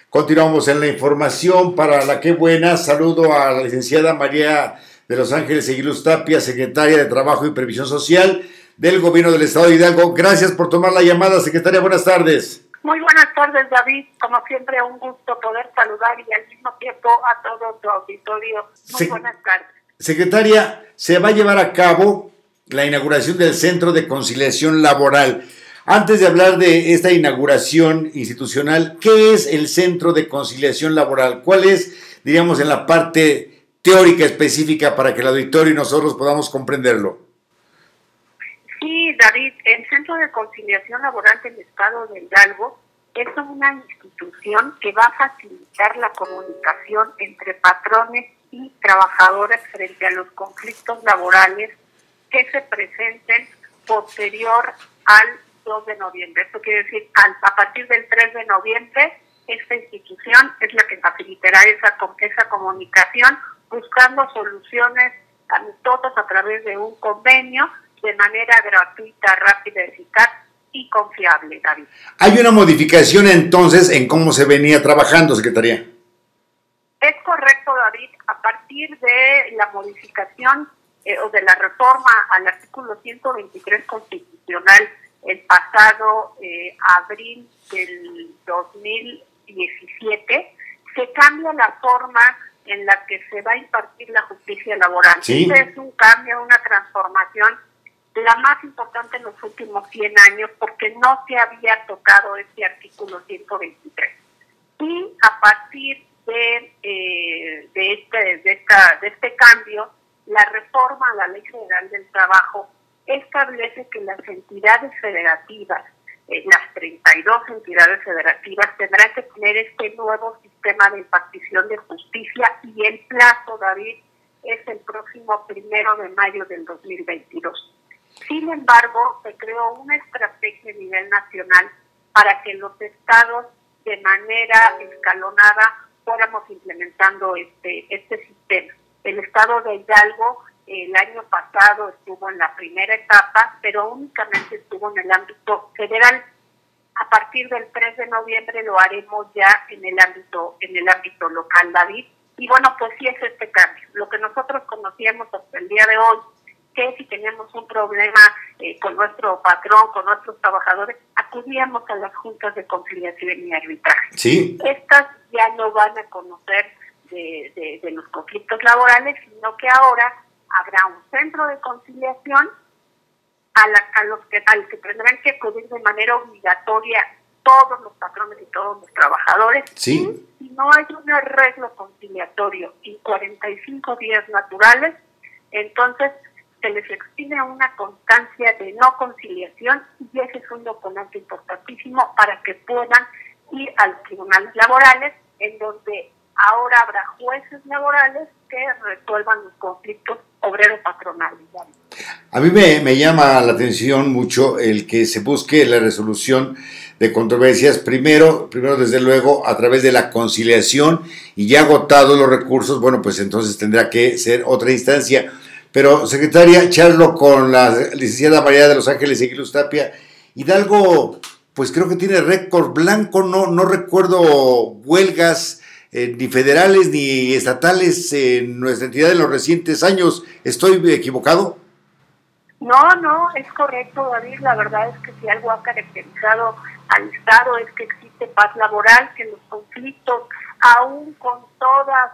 Continuamos en la información para la que buena. Saludo a la licenciada María de Los Ángeles Eguiluz Tapia, secretaria de Trabajo y Previsión Social del Gobierno del Estado de Hidalgo. Gracias por tomar la llamada, secretaria. Buenas tardes. Muy buenas tardes, David. Como siempre, un gusto poder saludar y al mismo tiempo a todo tu auditorio. Buenas tardes. Secretaria, se va a llevar a cabo la inauguración del Centro de Conciliación Laboral. Antes de hablar de esta inauguración institucional, ¿qué es el Centro de Conciliación Laboral? ¿Cuál es, diríamos, en la parte teórica específica para que el auditorio y nosotros podamos comprenderlo? Sí, David, el Centro de Conciliación Laboral del Estado de Hidalgo es una institución que va a facilitar la comunicación entre patrones y trabajadores frente a los conflictos laborales que se presenten posterior al 2 de noviembre. Esto quiere decir, a partir del 3 de noviembre, esta institución es la que facilitará esa comunicación, buscando soluciones amistosas a través de un convenio, de manera gratuita, rápida, eficaz y confiable, David. ¿Hay una modificación entonces en cómo se venía trabajando, secretaría? Es correcto, David. A partir de la modificación o de la reforma al artículo 123 constitucional el pasado abril del 2017, se cambia la forma en la que se va a impartir la justicia laboral. ¿Sí? Este es un cambio, una transformación, la más importante en los últimos 100 años, porque no se había tocado este artículo 123. Y a partir de este cambio, la reforma a la Ley Federal del Trabajo establece que las entidades federativas, las 32 entidades federativas, tendrán que tener este nuevo sistema de impartición de justicia, y el plazo, David, es el próximo 1 de mayo del 2022. Sin embargo, se creó una estrategia a nivel nacional para que los estados, de manera escalonada, fuéramos implementando este sistema. El estado de Hidalgo el año pasado estuvo en la primera etapa, pero únicamente estuvo en el ámbito federal. A partir del 3 de noviembre lo haremos ya en el ámbito local, David. Y bueno, pues sí es este cambio. Lo que nosotros conocíamos hasta el día de hoy, que si teníamos un problema con nuestro patrón, con nuestros trabajadores, acudíamos a las juntas de conciliación y arbitraje. Sí. Estas ya no van a conocer de los conflictos laborales, sino que ahora habrá un centro de conciliación al que tendrán que acudir de manera obligatoria todos los patrones y todos los trabajadores. Sí. Y si no hay un arreglo conciliatorio en 45 días naturales, entonces se les expide una constancia de no conciliación, y ese es un documento importantísimo para que puedan ir a los tribunales laborales, en donde ahora habrá jueces laborales que resuelvan los conflictos obrero-patronales. A mí me llama la atención mucho el que se busque la resolución de controversias, primero desde luego a través de la conciliación, y ya agotados los recursos, bueno, pues entonces tendrá que ser otra instancia. Pero, secretaria, charlo con la licenciada María de Los Ángeles Eguiluz Tapia. Hidalgo, pues creo que tiene récord blanco, no recuerdo huelgas ni federales ni estatales en nuestra entidad en los recientes años. ¿Estoy equivocado? No, es correcto, David. La verdad es que si algo ha caracterizado al Estado es que existe paz laboral, que los conflictos, aún con todas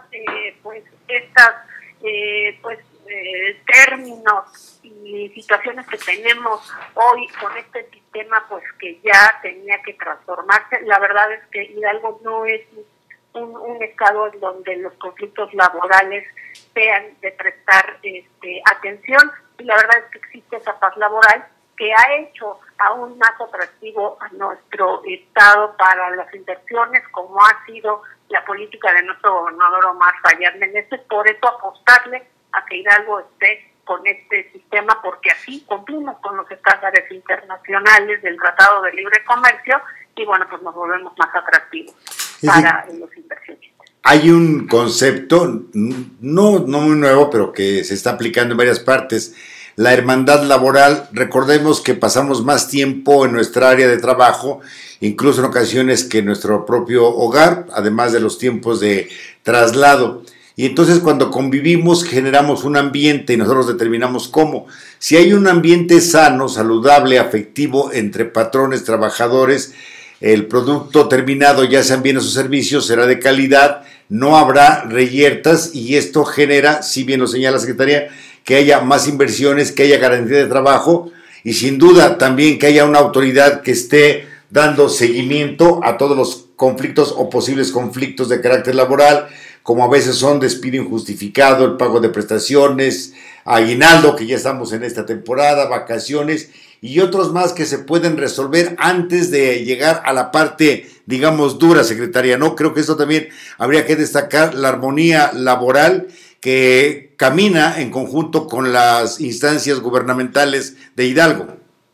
términos y situaciones que tenemos hoy con este sistema, pues que ya tenía que transformarse. La verdad es que Hidalgo no es un estado en donde los conflictos laborales sean de prestar atención, y la verdad es que existe esa paz laboral que ha hecho aún más atractivo a nuestro estado para las inversiones, como ha sido la política de nuestro gobernador Omar Fayad Meneses. Por eso apostarle a que Hidalgo esté con este sistema, porque así cumplimos con los estándares internacionales del Tratado de Libre Comercio, y bueno, pues nos volvemos más atractivos para los inversionistas. Hay un concepto, no muy nuevo, pero que se está aplicando en varias partes, la hermandad laboral. Recordemos que pasamos más tiempo en nuestra área de trabajo, incluso en ocasiones que en nuestro propio hogar, además de los tiempos de traslado. Y entonces cuando convivimos generamos un ambiente y nosotros determinamos cómo. Si hay un ambiente sano, saludable, afectivo entre patrones, trabajadores, el producto terminado, ya sean bienes o servicios, será de calidad, no habrá reyertas y esto genera, si bien lo señala la Secretaría, que haya más inversiones, que haya garantía de trabajo y sin duda también que haya una autoridad que esté dando seguimiento a todos los conflictos o posibles conflictos de carácter laboral, como a veces son despido injustificado, el pago de prestaciones, aguinaldo, que ya estamos en esta temporada, vacaciones y otros más que se pueden resolver antes de llegar a la parte, digamos, dura, secretaria, ¿no? Creo que esto también habría que destacar la armonía laboral que camina en conjunto con las instancias gubernamentales de Hidalgo.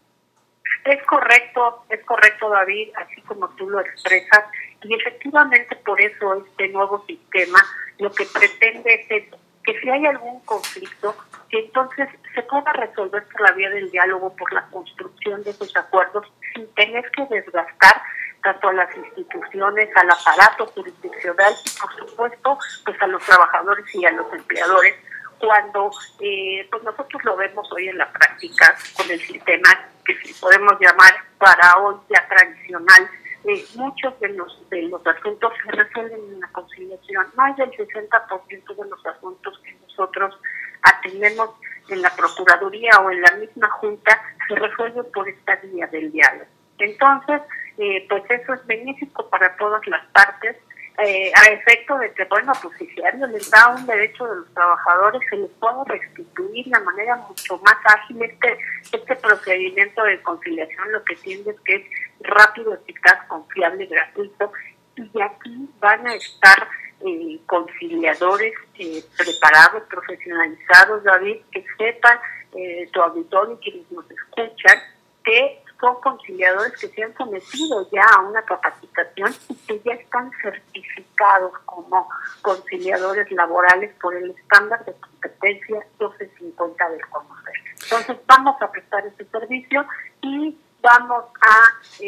Es correcto, David, así como tú lo expresas, y efectivamente por eso este nuevo sistema lo que pretende es eso, que si hay algún conflicto, que entonces se pueda resolver por la vía del diálogo, por la construcción de esos acuerdos, sin tener que desgastar tanto a las instituciones, al aparato jurisdiccional y por supuesto pues a los trabajadores y a los empleadores, cuando pues nosotros lo vemos hoy en la práctica con el sistema que si podemos llamar para hoy ya tradicional. Muchos de los asuntos se resuelven en la conciliación. Más del 60% de los asuntos que nosotros atendemos en la Procuraduría o en la misma Junta se resuelven por esta vía del diálogo. Entonces, pues eso es benéfico para todas las partes, a efecto de que, bueno, pues si alguien les da un derecho de los trabajadores, se les puede restituir de manera mucho más ágil. Este procedimiento de conciliación lo que tiende es que es rápido, eficaz, confiable, gratuito, y aquí van a estar conciliadores preparados, profesionalizados, David, que sepan tu auditorio y quienes nos escuchan, que son conciliadores que se han sometido ya a una capacitación y que ya están certificados como conciliadores laborales por el estándar de competencia 1250 del CONOCER. Entonces vamos a prestar este servicio y vamos a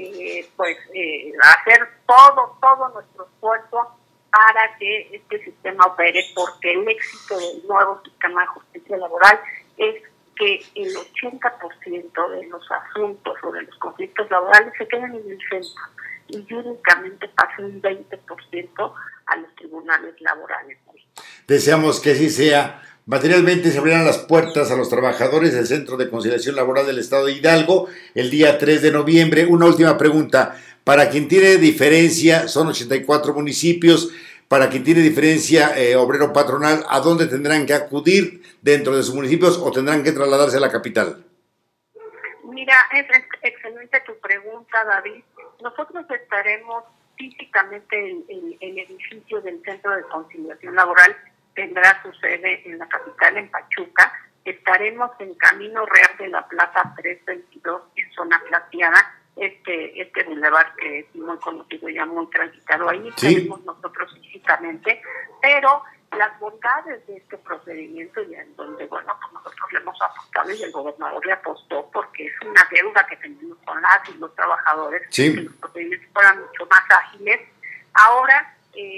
hacer todo nuestro esfuerzo para que este sistema opere, porque el éxito del nuevo sistema de justicia laboral es que el 80% de los asuntos o de los conflictos laborales se quedan en el centro y únicamente pasa un 20% a los tribunales laborales. Deseamos que así sea. Materialmente se abrirán las puertas a los trabajadores del Centro de Conciliación Laboral del Estado de Hidalgo el día 3 de noviembre. Una última pregunta. Para quien tiene diferencia, son 84 municipios. Para quien tiene diferencia obrero patronal, ¿a dónde tendrán que acudir dentro de sus municipios o tendrán que trasladarse a la capital? Mira, es excelente tu pregunta, David. Nosotros estaremos físicamente en el edificio del Centro de Conciliación Laboral, tendrá su sede en la capital, en Pachuca. Estaremos en Camino Real de la Plaza 322, en zona plateada, este bulevar que es muy conocido, ya muy transitado. Ahí estaremos nosotros físicamente, pero las bondades de este procedimiento, y en donde, bueno, pues nosotros le hemos apostado y el gobernador le apostó, porque es una deuda que tenemos con las y los trabajadores, que los procedimientos fueran mucho más ágiles. Ahora,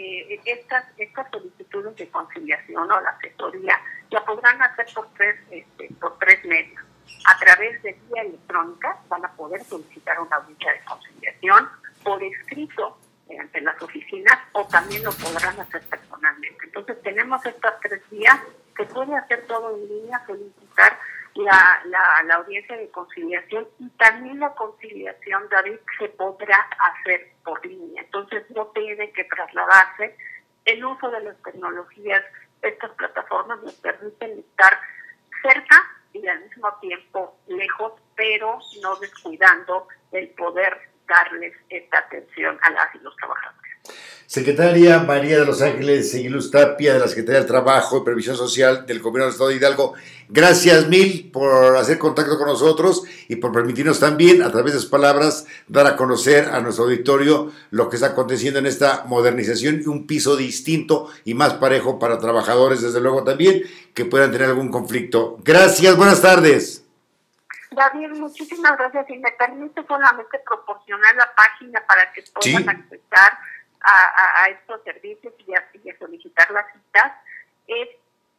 estas solicitudes de conciliación o la asesoría la podrán hacer por tres medios. A través de vía electrónica van a poder solicitar una audiencia de conciliación por escrito ante las oficinas, o también lo podrán hacer personalmente. Entonces tenemos estas tres vías. Se puede hacer todo en línea, solicitar la audiencia de conciliación, y también la conciliación, David, se podrá hacer por línea. Entonces no tiene que trasladarse. El uso de las tecnologías, estas plataformas nos permiten estar cerca y al mismo tiempo lejos, pero no descuidando el poder darles esta atención a las y los trabajadores. Secretaria María de los Ángeles Seguiluz Tapia, de la Secretaría del Trabajo y Previsión Social del Gobierno del Estado de Hidalgo, gracias mil por hacer contacto con nosotros y por permitirnos también, a través de sus palabras, dar a conocer a nuestro auditorio lo que está aconteciendo en esta modernización y un piso distinto y más parejo para trabajadores, desde luego también, que puedan tener algún conflicto. Gracias, buenas tardes. David, muchísimas gracias. Si me permite solamente proporcionar la página para que puedan accesar a estos servicios y a solicitar las citas, es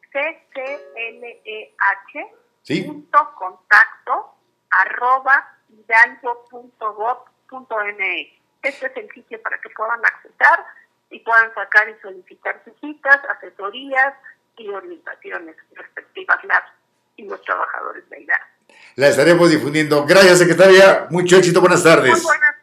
cclh.contacto@hidalgo.gov.mx. Este es el sitio para que puedan accesar y puedan sacar y solicitar sus citas, asesorías y orientaciones respectivas las y los trabajadores de Hidalgo. La estaremos difundiendo. Gracias, secretaria. Mucho éxito. Buenas tardes. Muy buenas